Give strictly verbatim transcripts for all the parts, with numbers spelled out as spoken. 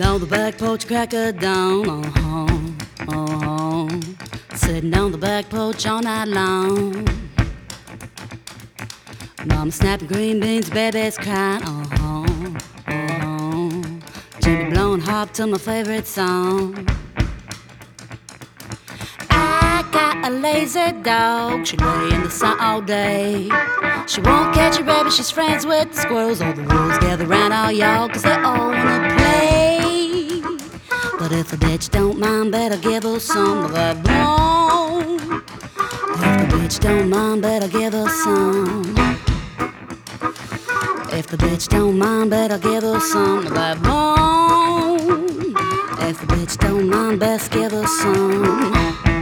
on the back porch, crack of dawn, oh home, oh home. Sitting on the back porch all night long. Mama snapping green beans, baby's crying, oh home, oh home. Jimmy blowing harp to my favorite song. I got a lazy dog, she lay in the sun all day. She won't catch a rabbit, she's friends with the squirrels. All the wolves gather round all y'all, cause they all wanna play. But if the bitch don't mind, better give her some of that bone. If the bitch don't mind, better give her some. If the bitch don't mind, better give her some of that bone. If the bitch don't mind, best give her some.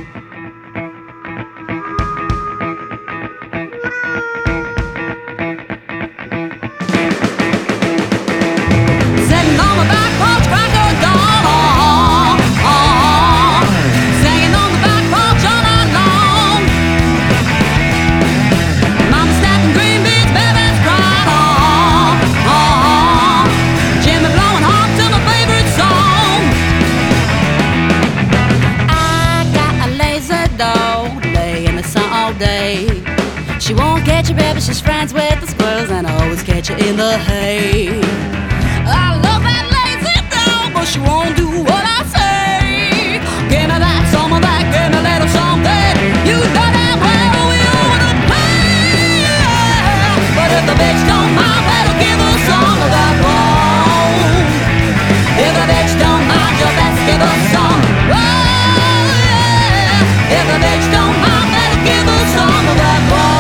She won't catch a rabbit, she's friends with the squirrels, and I always catch her in the hay. I love that lazy dog, but she won't do what I say. Give me that, some of that, give me a little something. You know that well we all wanna play. But if the bitch don't mind, better give her some of that bone. If the bitch don't mind, you best give her some. Oh, yeah. If the bitch don't mind, better give her some of that bone.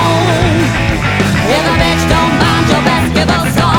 If the bitch don't mind, you best give her some.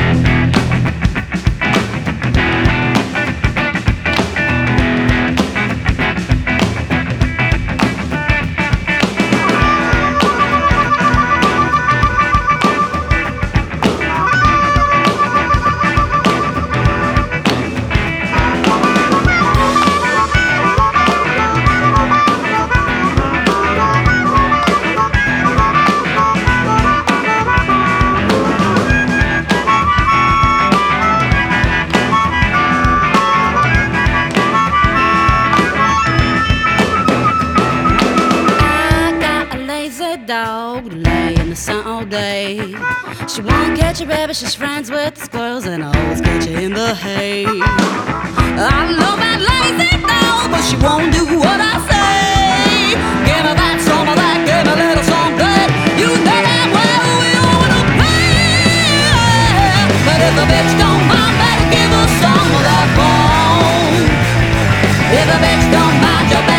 Dog to lay in the sun all day. She won't catch a rabbit, she's friends with the squirrels, and I always catch her in the hay. I love that lazy dog, but she won't do what I say. Give her that, some of that, give her a little something. You know that well we all wanna play. But if the bitch don't mind, better give her some of that bone. If the bitch don't mind, you